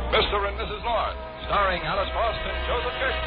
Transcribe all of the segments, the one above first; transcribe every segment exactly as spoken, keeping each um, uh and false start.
Mister and Missus North, starring Alice Faust and Joseph Kirk.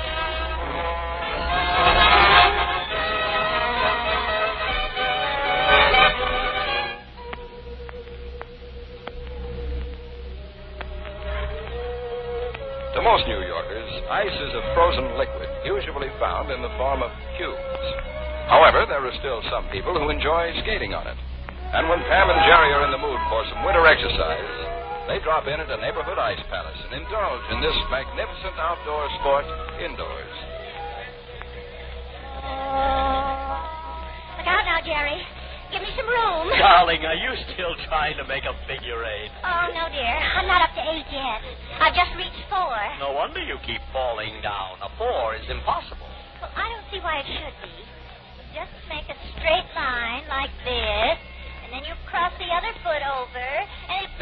To most New Yorkers, ice is a frozen liquid, usually found in the form of cubes. However, there are still some people who enjoy skating on it. And when Pam and Jerry are in the mood for some winter exercise, they drop in at a neighborhood ice palace and indulge in this magnificent outdoor sport indoors. Look out now, Jerry. Give me some room. Darling, are you still trying to make a figure eight? Oh, no, dear. I'm not up to eight yet. I've just reached four. No wonder you keep falling down. A four is impossible. Well, I don't see why it should be. You just make a straight line like this, and then you cross the other foot over, and it...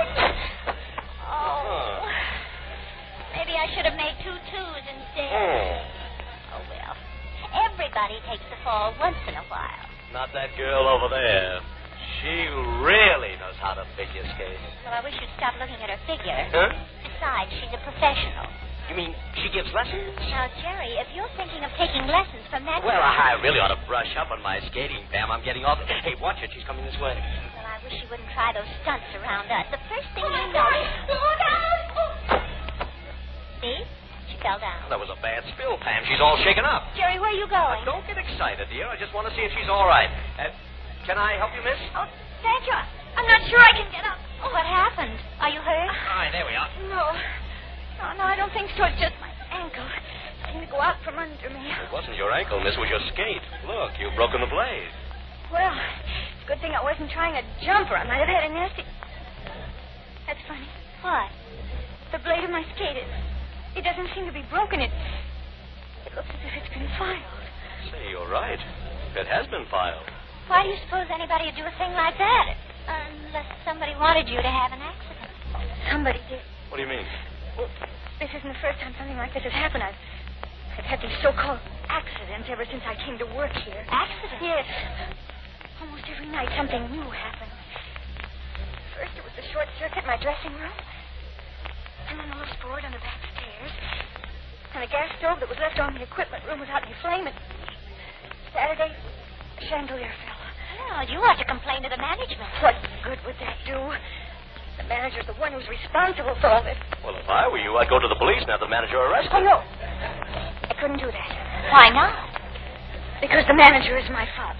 Oh. Uh-huh. Maybe I should have made two twos instead. Oh. Oh, well. Everybody takes a fall once in a while. Not that girl over there. She really knows how to figure skate. Well, I wish you'd stop looking at her figure. Huh? Besides, she's a professional. You mean she gives lessons? Now, Jerry, if you're thinking of taking lessons from that... Well, I really ought to brush up on my skating, Pam. I'm getting off... Hey, watch it. She's coming this way. Well, I wish you wouldn't try those stunts around us. The first thing you know... Look out! See? She fell down. That was a bad spill, Pam. She's all shaken up. Jerry, where are you going? Now, don't get excited, dear. I just want to see if she's all right. Uh, can I help you, miss? Oh, thank you. I'm not sure I can get up. Oh, what happened? Are you hurt? All right, there we are. No. No, no, I don't think so. It's just my ankle. It seemed to go out from under me. It wasn't your ankle, miss. It was your skate. Look, you've broken the blade. Well, it's a good thing I wasn't trying a jumper. I might have had a nasty... That's funny. What? The blade of my skate, it, it doesn't seem to be broken. It, it looks as if it's been filed. Say, you're right. It has been filed. Why do you suppose anybody would do a thing like that? Unless somebody wanted you to have an accident. Somebody did. What do you mean? Well, this isn't the first time something like this has happened. I've, I've had these so-called accidents ever since I came to work here. Accidents? Yes. Almost every night something new happens. First it was the short circuit in my dressing room. And then a little sport on the back stairs. And a gas stove that was left on the equipment room without any flame. And Saturday, a chandelier fell. Oh, you ought to complain to the management. What good would that do? The manager's the one who's responsible for all this. Well, if I were you, I'd go to the police and have the manager arrested. Oh, no. I couldn't do that. Why not? Because the manager is my father.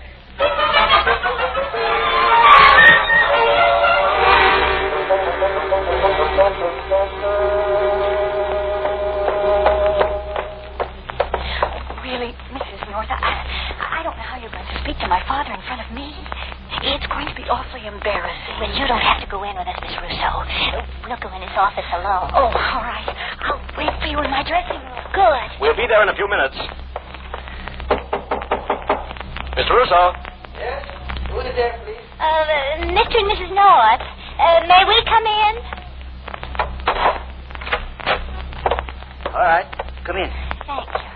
Really, Missus North, I, I don't know how you're going to speak to my father in front of me. It's going to be awfully embarrassing. Well, you don't have to go in with us, Miss Russo. We'll go in his office alone. Oh, all right. I'll wait for you in my dressing room. Good. We'll be there in a few minutes. Mister Russo. Yes? Who is there, please? Uh, Mister and Missus North, uh, may we come in? All right. Come in. Thank you.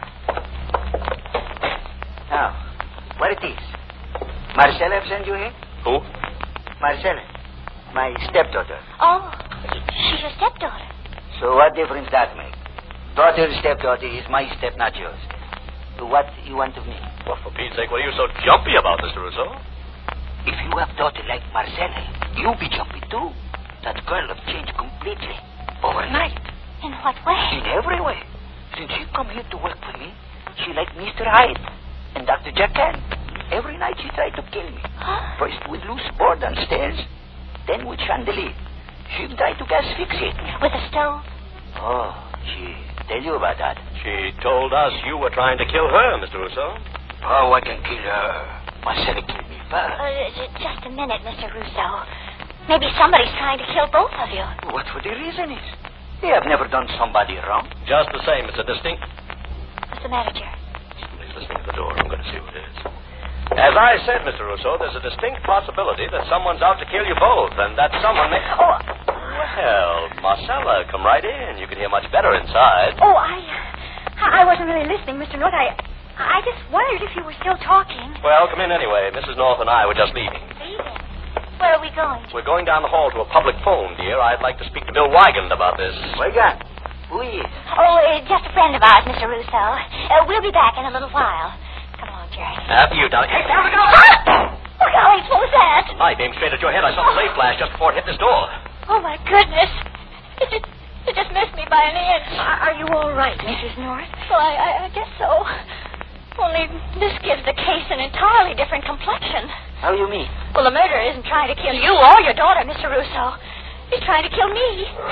Now, what it is? Marcella have sent you here? Who? Marcella. My stepdaughter. Oh, she's your stepdaughter. So what difference that make? Daughter, stepdaughter is my step, not yours. What you want of me? Well, for Pete's sake, what are you so jumpy about, Mister Russo? If you have daughter like Marcella, you be jumpy too. That girl have changed completely. Overnight. In what way? In every way. Since she come here to work for me, she like Mister Hyde and Doctor Jackan. Every night she tried to kill me. Huh? First with loose board on stairs, then with chandelier. She tried to gas fix it. With a stove? Oh, she tell you about that? She told us you were trying to kill her, Mister Russo. Oh, I can kill her. Marcella killed me first. Uh, just a minute, Mister Russo. Maybe somebody's trying to kill both of you. What for the reason is? They have never done somebody wrong. Just the same, it's a distinct... What's the matter, Jerry? Somebody's listening at the door. I'm going to see who it is. As I said, Mister Russo, there's a distinct possibility that someone's out to kill you both, and that someone may... Oh, Well, Marcella, come right in. You can hear much better inside. oh, I... I wasn't really listening, Mister North. I... I just wondered if you were still talking. Well, come in anyway. Missus North and I were just leaving. Leaving? Where are we going? We're going down the hall to a public phone, dear. I'd like to speak to Bill Wygand about this. Wygand? Who is? Oh, uh, just a friend of ours, Mister Russo. Uh, we'll be back in a little while. Come along, Jerry. After you, darling. Hey, there we go! Oh, golly, what was that? A knife aimed straight at your head. I saw the blade flash just before it hit this door. Oh, my goodness. It just, it just missed me by an inch. Are you all right, Missus North? Well, I, I, I guess so. Only this gives the case an entirely different complexion. How do you mean? Well, the murderer isn't trying to kill you or your daughter, Mister Russo. He's trying to kill me.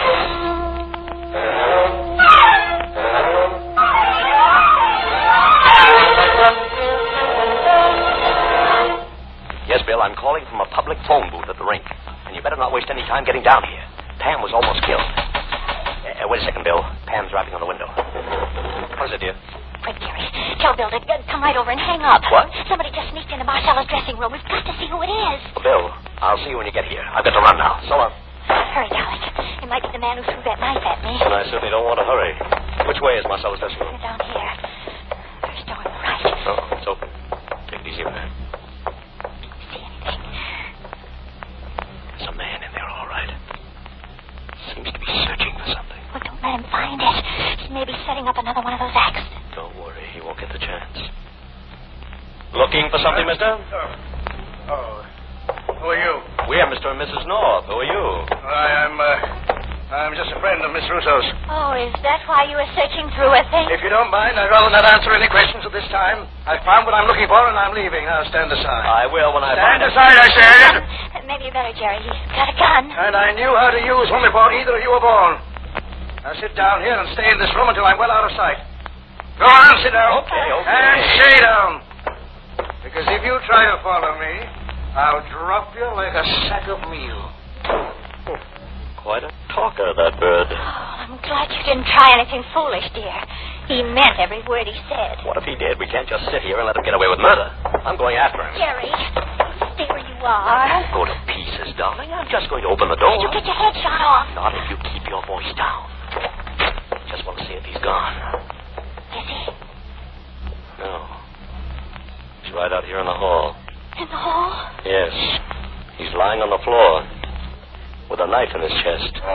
Yes, Bill, I'm calling from a public phone booth at the rink. And you better not waste any time getting down here. Pam was almost killed. Uh, wait a second, Bill. Pam's rapping on the window. What is it, dear? Quick, Jerry. Tell Bill to uh, come right over and hang up. What? Somebody just sneaked into Marcella's dressing room. We've got to see who it is. Well, Bill, I'll see you when you get here. I've got to run now. So long. Hurry, darling. It might be the man who threw that knife at me. And I certainly don't want to hurry. Which way is Marcella's dressing room? Down here. First door on the right. Oh, it's open. Take it easy with that. See anything? There's a man in there, all right. Seems to be searching for something. Well, don't let him find it. He may be setting up another one of those accidents. Don't worry, he won't get the chance. Looking for something, mister? Oh. Oh. Who are you? We're Mister and Missus North. Who are you? I am, uh, I'm just a friend of Miss Russo's. Oh, is that why you were searching through a thing? If you don't mind, I'd rather not answer any questions at this time. I found what I'm looking for, and I'm leaving. Now, stand aside. I will when I Stand find aside, I said! Um, maybe you better, Jerry. He's got a gun. And I knew how to use one before either of you were born. Now, sit down here and stay in this room until I'm well out of sight. Go on, sit down. Okay, okay. And stay down. Because if you try to follow me, I'll drop you like a sack of meal. Quite a talker, that bird. Oh, I'm glad you didn't try anything foolish, dear. He meant every word he said. What if he did? We can't just sit here and let him get away with murder. I'm going after him. Jerry, stay where you are. Go to pieces, darling. I'm just going to open the door. You get your head shot off. Not if you keep your voice down. Just want to see if he's gone. Is he? No. He's right out here in the hall. In the hall? Yes. He's lying on the floor with a knife in his chest. Don't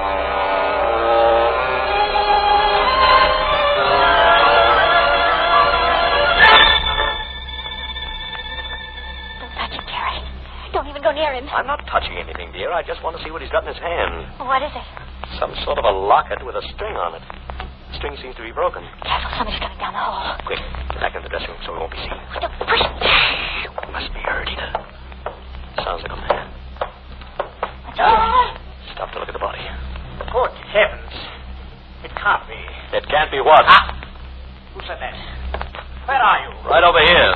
touch him, Jerry. Don't even go near him. I'm not touching anything, dear. I just want to see what he's got in his hand. What is it? Some sort of a locket with a string on it. The string seems to be broken. Careful, somebody's coming down the hall. Quick, get back in the dressing room so we won't be seen. Don't push him. He must be hurt, Edith. Sounds like a man. What's oh. Stop to look at the body. Good heavens. It can't be. It can't be what? Ah! Who said that? Where are you? Right over here.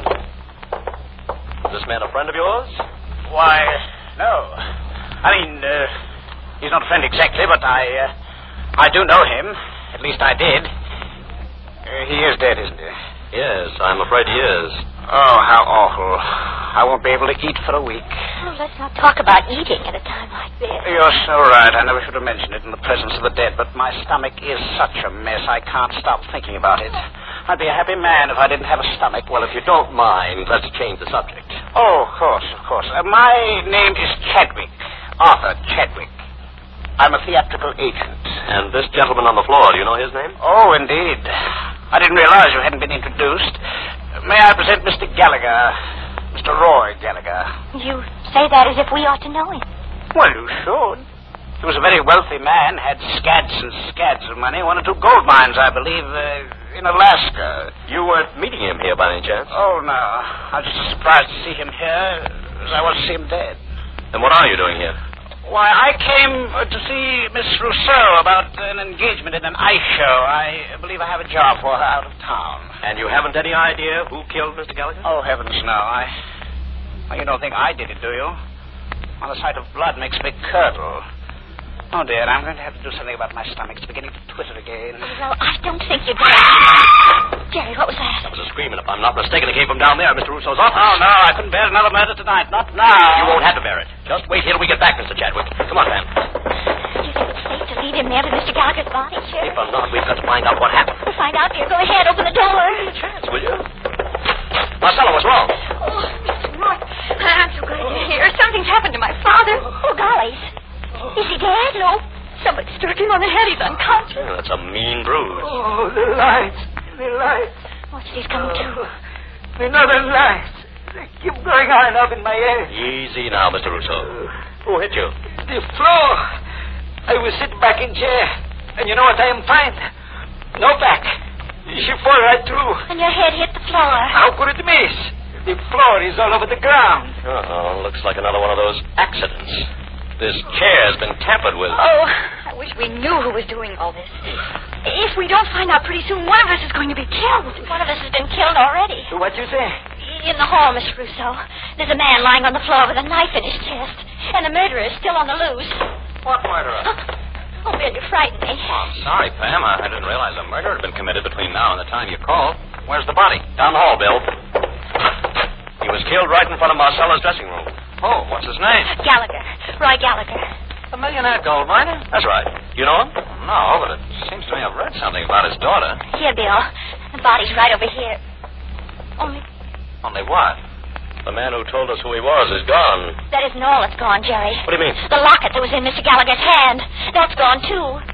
Is this man a friend of yours? Why, no. I mean, uh, he's not a friend exactly, but I, uh, I do know him. At least I did. Uh, he is dead, isn't he? Yes, I'm afraid he is. Oh, how awful. I won't be able to eat for a week. Oh, let's not talk about eating at a time like this. You're so right. I never should have mentioned it in the presence of the dead, but my stomach is such a mess, I can't stop thinking about it. I'd be a happy man if I didn't have a stomach. Well, if you don't mind, let's change the subject. Oh, of course, of course. Uh, my name is Chadwick. Arthur Chadwick. I'm a theatrical agent. And this gentleman on the floor, do you know his name? Oh, indeed. I didn't realize you hadn't been introduced. May I present Mister Gallagher, Mister Roy Gallagher? You say that as if we ought to know him. Well, you should. He was a very wealthy man, had scads and scads of money, one or two gold mines, I believe, uh, in Alaska. You weren't meeting him here by any chance? Oh, no. I was just as surprised to see him here as I was to see him dead. Then what are you doing here? Why, I came uh, to see Miss Rousseau about an engagement in an ice show. I believe I have a job for her out of town. And you haven't any idea who killed Mister Gallagher? Oh, heavens, no. I... Well, you don't think I did it, do you? Well, the sight of blood makes me curdle. Oh, dear, I'm going to have to do something about my stomach. It's beginning to twitter again. Well, I don't think you'd better. Jerry, what was that? That was a scream, and if I'm not mistaken, it came from down there, Mister Rousseau's office. Oh, no, I couldn't bear another murder tonight. Not now. You won't have to bear it. Just wait here till we get back, Mister Chadwick. Come on, Pam. Do you think it's safe to lead him there to Mister Gallagher's body, Sheriff? If or not, we've got to find out what happened. We'll find out, dear. Go ahead, open the door. Chance, will you? Marcella, what's wrong? Oh, Mister North, I'm so glad you're here. Something's happened to my father. dead? No. Somebody struck him on the head. He's unconscious. Yeah, that's a mean bruise. Oh, the lights. The lights. Watch it, he's coming to. Oh, another light. They keep going on and up in my head. Easy now, Mister Russo. Who hit you? The floor. I was sitting back in chair. And you know what I am find? No back. She fall right through. And your head hit the floor. How could it miss? The floor is all over the ground. Uh-oh, looks like another one of those accidents. This chair's been tampered with. Oh, I wish we knew who was doing all this. If we don't find out pretty soon, one of us is going to be killed. One of us has been killed already. What you say? In the hall, Miss Russo. There's a man lying on the floor with a knife in his chest. And the murderer is still on the loose. What murderer? Oh, Bill, you frightened me. Oh, I'm sorry, Pam. I, I didn't realize a murder had been committed between now and the time you called. Where's the body? Down the hall, Bill. He was killed right in front of Marcella's dressing room. Oh, what's his name? Gallagher. Roy Gallagher. The millionaire gold miner? That's right. You know him? No, but it seems to me I've read something about his daughter. Here, Bill. The body's right over here. Only Only what? The man who told us who he was is gone. that isn't all that's gone, Jerry. What do you mean? The locket that was in Mister Gallagher's hand. That's gone, too.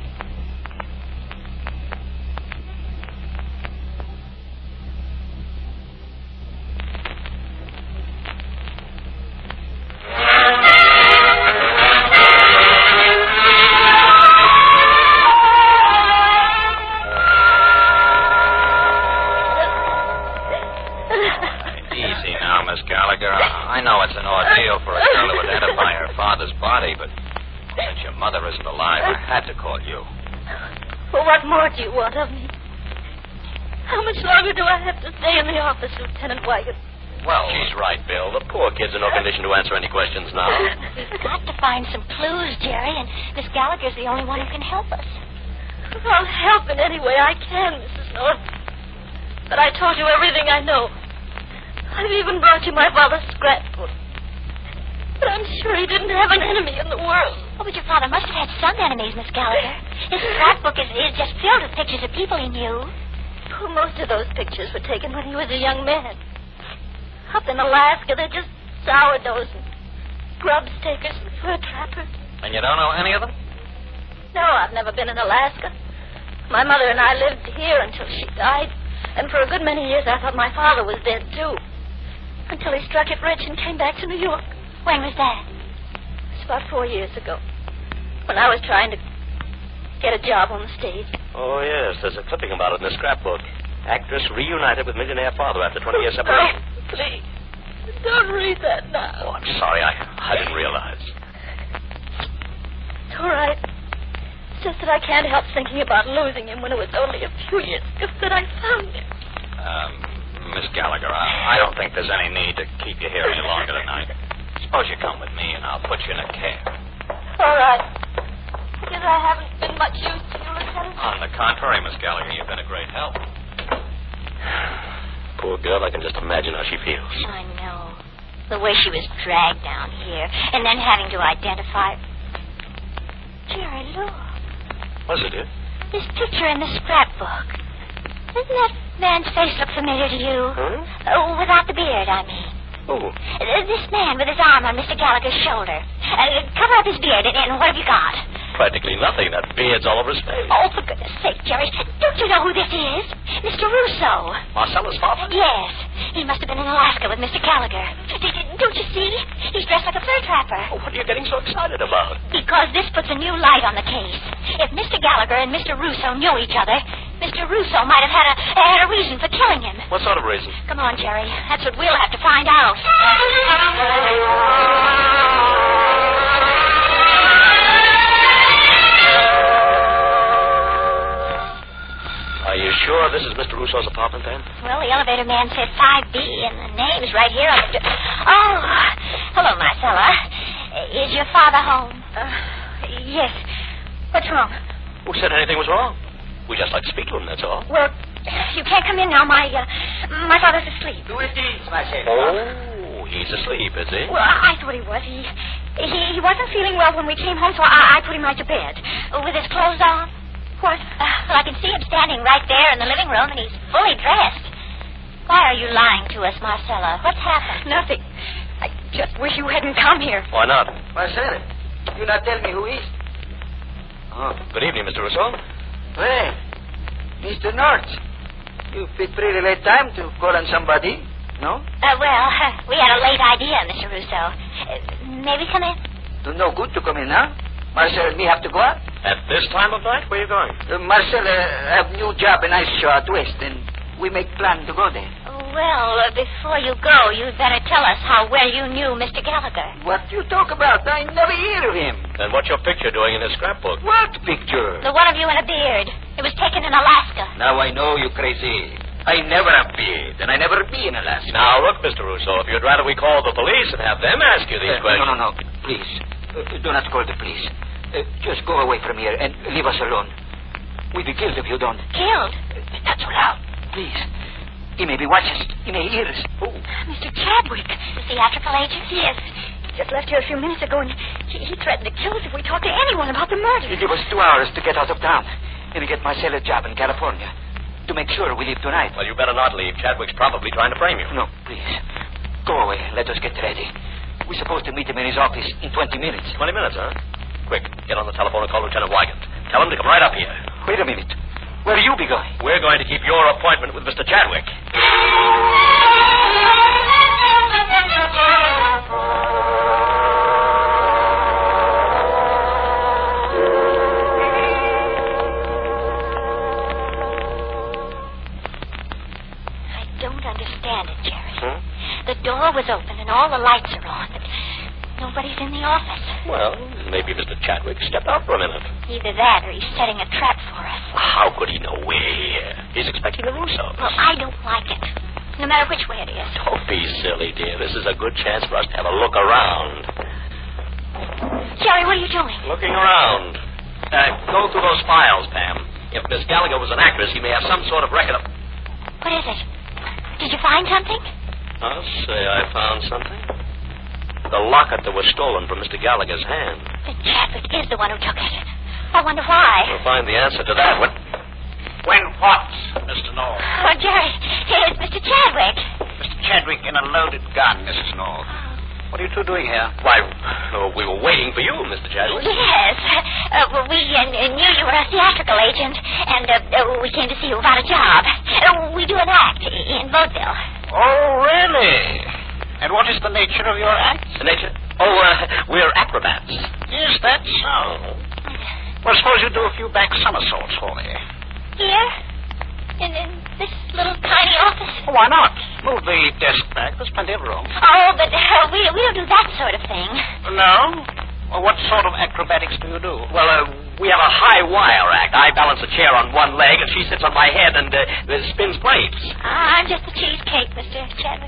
Easy now, Miss Gallagher. I, I know it's an ordeal for a girl to identify her father's body, but since your mother isn't alive, I had to call you. Well, what more do you want of me? How much longer do I have to stay in the office, Lieutenant Wygant? Well, she's right, Bill. The poor kid's in no condition to answer any questions now. We've got to find some clues, Jerry, and Miss Gallagher's the only one who can help us. I'll help in any way I can, Missus North. But I told you everything I know. I've even brought you my father's scrapbook. But I'm sure he didn't have an enemy in the world. Oh, but your father must have had some enemies, Miss Gallagher. His scrapbook is, is just filled with pictures of people he knew. Well, most of those pictures were taken when he was a young man. Up in Alaska, they're just sourdoughs and grub stakers and fur trappers. And you don't know any of them? No, I've never been in Alaska. My mother and I lived here until she died. And for a good many years, I thought my father was dead, too. Until he struck it rich and came back to New York. When was that? It's about four years ago. When I was trying to get a job on the stage. Oh, yes. There's a clipping about it in the scrapbook. Actress reunited with millionaire father after twenty years separation. Oh, please. Don't read that now. Oh, I'm sorry. I, I didn't realize. It's all right. It's just that I can't help thinking about losing him when it was only a few years ago that I found him. Um, Miss Gallagher, I, I don't think there's any need to keep you here any longer tonight. Suppose you come with me and I'll put you in a cab. All right. I guess I haven't been much use to you, Lieutenant. On the contrary, Miss Gallagher, you've been a great help. Poor girl, I can just imagine how she feels. I know. The way she was dragged down here, and then having to identify... Jerry, look. What's it, dear? This picture in the scrapbook. Doesn't that man's face look familiar to you? Huh? Oh, without the beard, I mean. Oh. Uh, This man with his arm on Mister Gallagher's shoulder. Uh, cover up his beard, and, and what have you got? Practically nothing. That beard's all over his face. Oh, for goodness sake, Jerry. Don't you know who this is? Mister Russo. Marcella's father? Yes. He must have been in Alaska with Mister Gallagher. D- d- Don't you see? He's dressed like a fur trapper. Oh, what are you getting so excited about? Because this puts a new light on the case. If Mister Gallagher and Mister Russo knew each other, Mister Russo might have had a, had a reason for killing him. What sort of reason? Come on, Jerry. That's what we'll have to find out. Are you sure this is Mister Russo's apartment, then? Well, the elevator man said five B, and the name's right here on the... Do- oh, hello, Marcella. Is your father home? Uh, yes. What's wrong? Who said anything was wrong? We just like to speak to him, that's all. Well, you can't come in now. My uh, my father's asleep. Who it is, Marcel? Oh, he's asleep, is he? Well, I thought he was. He he, he wasn't feeling well when we came home, so I, I put him right to bed. With his clothes on. What? Uh, well, I can see him standing right there in the living room, and he's fully dressed. Why are you lying to us, Marcella? What's happened? Nothing. I just wish you hadn't come here. Why not? Marcel, you not tell me who is? Oh, good evening, Mister Russo. Well, Mister North, you picked pretty late time to call on somebody, no? Uh, well, uh, we had a late idea, Mister Russo. Uh, may we come in? No good to come in, huh? Marcel and me have to go out. At this time of night? Where are you going? Uh, Marcel uh, have new job in Ice Show out west, and we make plan to go there. Well, uh, before you go, you'd better tell us how well you knew Mister Gallagher. What you talk about? I never hear of him. Then what's your picture doing in his scrapbook? What picture? The one of you in a beard. It was taken in Alaska. Now I know you crazy. I never have beard, and I never be in Alaska. Now, look, Mister Russo, if you'd rather we call the police and have them ask you these Uh, questions... no, no, no. Please, uh, do not call the police. Uh, just go away from here and leave us alone. We'll be killed if you don't. Killed? Uh, not so loud, please. He may be watching us. He may hear us. Oh. Mister Chadwick, the theatrical agent? Yes. He just left here a few minutes ago, and he, he threatened to kill us if we talked to anyone about the murder. He gave us two hours to get out of town and get Marcel a job in California to make sure we leave tonight. Well, you better not leave. Chadwick's probably trying to frame you. No, please. Go away. Let us get ready. We're supposed to meet him in his office in twenty minutes. Twenty minutes, huh? Quick, get on the telephone and call Lieutenant Wygant. Tell him to come right up here. Wait a minute. Where will you be going? We're going to keep your appointment with Mister Chadwick. I don't understand it, Jerry. Hmm? The door was open and all the lights are on, but nobody's in the office. Well, maybe Mister Chadwick stepped out for a minute. Either that or he's setting a trap for us. How could he know we're here? He's expecting the Russos. Well, I don't like it. No matter which way it is. Don't be silly, dear. This is a good chance for us to have a look around. Jerry, what are you doing? Looking around. Uh, go through those files, Pam. If Miss Gallagher was an actress, he may have some sort of record of... What is it? Did you find something? I'll say I found something. The locket that was stolen from Mister Gallagher's hand. Then Chadwick is the one who took it. I wonder why. We'll find the answer to that when... When what, Mister North? Oh, Jerry, it's Mister Chadwick. Mister Chadwick in a loaded gun, Missus North. What are you two doing here? Why, oh, we were waiting for you, Mister Chadwick. Yes. Uh, well, we uh, knew you were a theatrical agent, and uh, uh, we came to see you about a job. Uh, we do an act in vaudeville. Oh, really? And what is the nature of your act? The nature? Oh, uh, we're acrobats. Is that so? Well, suppose you do a few back somersaults for me. Here? In, in this little tiny office? Oh, why not? Move the desk back. There's plenty of room. Oh, but uh, we, we don't do that sort of thing. No? Well, what sort of acrobatics do you do? Well, uh, we have a high wire act. I balance a chair on one leg, and she sits on my head and uh, spins plates. I'm just a cheesecake, Mister Chadwick.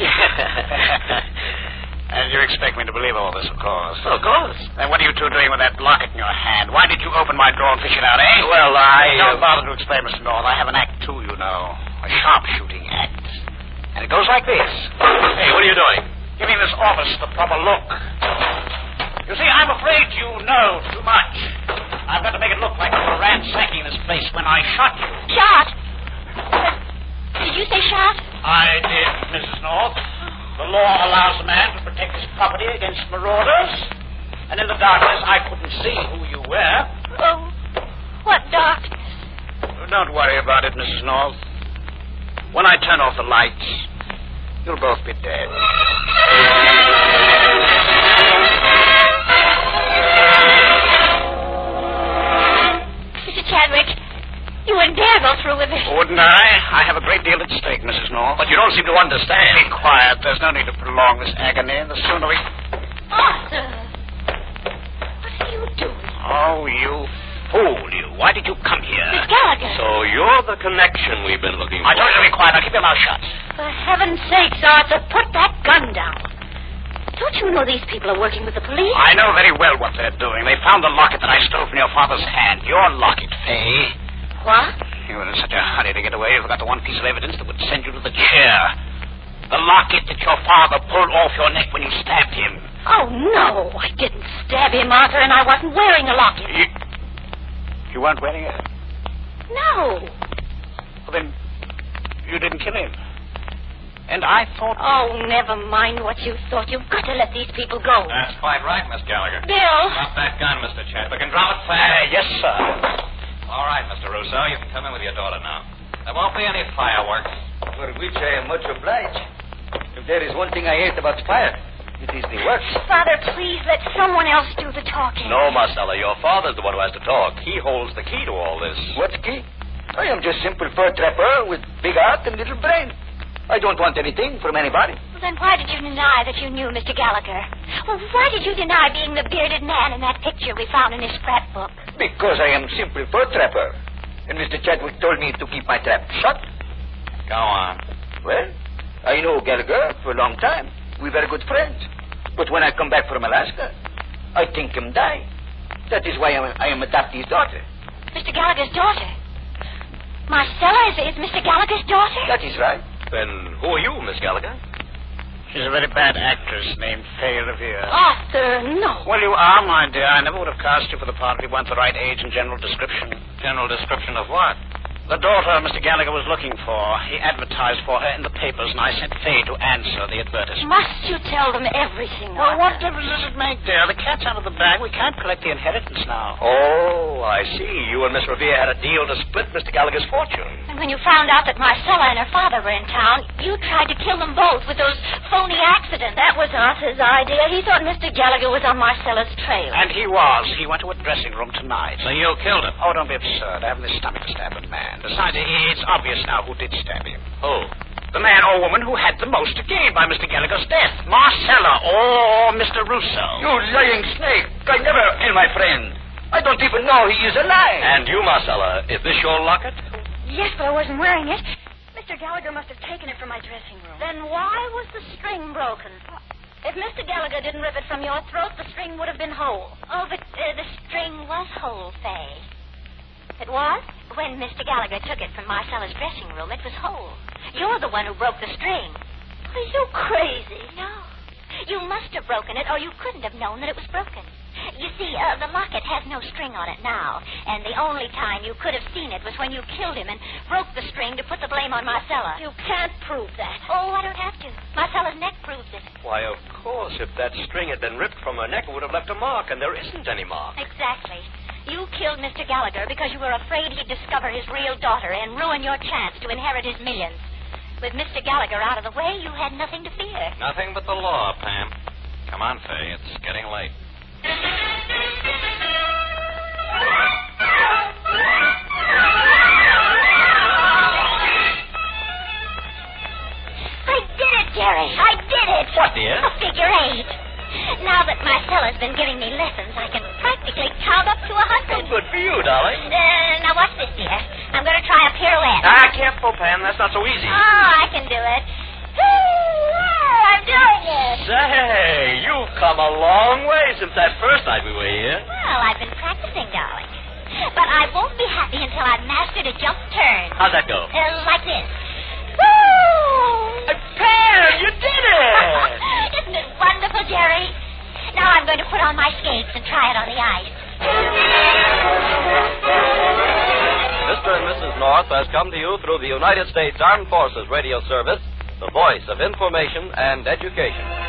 And you expect me to believe all this, of course. Well, of course. Then what are you two doing with that locket in your hand? Why did you open my drawer and fish it out, eh? Well, I... Don't Uh... bother to explain, Mister North. I have an act, too, you know. A sharpshooting act. And it goes like this. Hey, what are you doing? Giving this office the proper look. You see, I'm afraid you know too much. I've got to make it look like you were ransacking this place when I shot you. Shot? Did you say shot? I did, Missus North. The law allows a man to protect his property against marauders. And in the darkness, I couldn't see who you were. Oh, what darkness? Don't worry about it, Missus North. When I turn off the lights, you'll both be dead. Mister Chadwick, you wouldn't dare go through with it. Wouldn't I? I have a great deal at stake, Missus North. But you don't seem to understand. Be quiet. There's no need to prolong this agony. The sooner we... Arthur, what are you doing? Oh, you fool, you. Why did you come here? Miss Gallagher. So you're the connection we've been looking for. I told you to be quiet. Now keep your mouth shut. For heaven's sakes, Arthur, put that gun down. Don't you know these people are working with the police? I know very well what they're doing. They found the locket that I stole from your father's hand. Your locket, Faye. What? You were in such a hurry to get away, you forgot the one piece of evidence that would send you to the chair. The locket that your father pulled off your neck when you stabbed him. Oh, no, I didn't stab him, Arthur, and I wasn't wearing a locket. You, you weren't wearing it? No. Well, then, you didn't kill him. And and I thought... Oh, never mind what you thought. You've got to let these people go. That's quite right, Miss Gallagher. Bill! Drop that gun, Mister Chadwick, and drop it fast. Uh, yes, sir. All right, Mister Russo, you can come in with your daughter now. There won't be any fireworks. For which I am much obliged. If there is one thing I hate about fire, it is the works. Father, please let someone else do the talking. No, Marcella, your father's the one who has to talk. He holds the key to all this. What's key? I am just simple fur trapper with big heart and little brain. I don't want anything from anybody. Well, then why did you deny that you knew Mister Gallagher? Well, why did you deny being the bearded man in that picture we found in his scrapbook? Because I am simple fur trapper. And Mister Chadwick told me to keep my trap shut. Go on. Well, I know Gallagher for a long time. We were good friends. But when I come back from Alaska, I think him die. That is why I am, I am adopting his daughter. Mister Gallagher's daughter? Marcella is, is Mister Gallagher's daughter? That is right. Then who are you, Miss Gallagher? She's a very bad actress named Fay Revere. Arthur, no. Well, you are, my dear. I never would have cast you for the part if you weren't the right age and general description. General description of what? The daughter Mister Gallagher was looking for. He advertised for her in the papers, and I sent Fay to answer the advertisement. Must you tell them everything, Well, Arthur? what difference does it make, dear? The cat's out of the bag. We can't collect the inheritance now. Oh, I see. You and Miss Revere had a deal to split Mister Gallagher's fortune. And when you found out that Marcella and her father were in town, you tried to kill them both with those phony accidents. That was Arthur's idea. He thought Mister Gallagher was on Marcella's trail. And he was. He went to a dressing room tonight. So you killed him. Oh, don't be absurd. I haven't the stomach to stab a man. Besides, it's obvious now who did stab him. Who? The man or woman who had the most to gain by Mister Gallagher's death. Marcella or Mister Russo. You lying snake. I never kill my friend. I don't even know he is alive. And you, Marcella, is this your locket? Yes, but I wasn't wearing it. Mister Gallagher must have taken it from my dressing room. Then why was the string broken? If Mister Gallagher didn't rip it from your throat, the string would have been whole. Oh, but uh, the string was whole, Fay. It was? When Mister Gallagher took it from Marcella's dressing room, it was whole. You're the one who broke the string. Are you crazy? No. You must have broken it, or you couldn't have known that it was broken. You see, uh, the locket has no string on it now, and the only time you could have seen it was when you killed him and broke the string to put the blame on Marcella. You can't prove that. Oh, I don't have to. Marcella's neck proves it. Why, of course. If that string had been ripped from her neck, it would have left a mark, and there isn't any mark. Exactly. You killed Mister Gallagher because you were afraid he'd discover his real daughter and ruin your chance to inherit his millions. With Mister Gallagher out of the way, you had nothing to fear. Nothing but the law, Pam. Come on, Fay. It's getting late. I did it, Jerry. I did it. What, dear? A figure eight. Now that Marcella's been giving me lessons, I can practically count up to a hundred. Good for you, darling. Uh, now watch this, dear. I'm going to try a pirouette. Ah, careful, Pam. That's not so easy. Oh, I can do it. I'm doing it. Say, you've come a long way since that first night we were here. Well, I've been practicing, darling. But I won't be happy until I've mastered a jump turn. How's that go? Uh, like this. Woo! Uh, Pam, you did it! Isn't it wonderful, Jerry? Now I'm going to put on my skates and try it on the ice. Mister and Missus North has come to you through the United States Armed Forces Radio Service, the voice of information and education.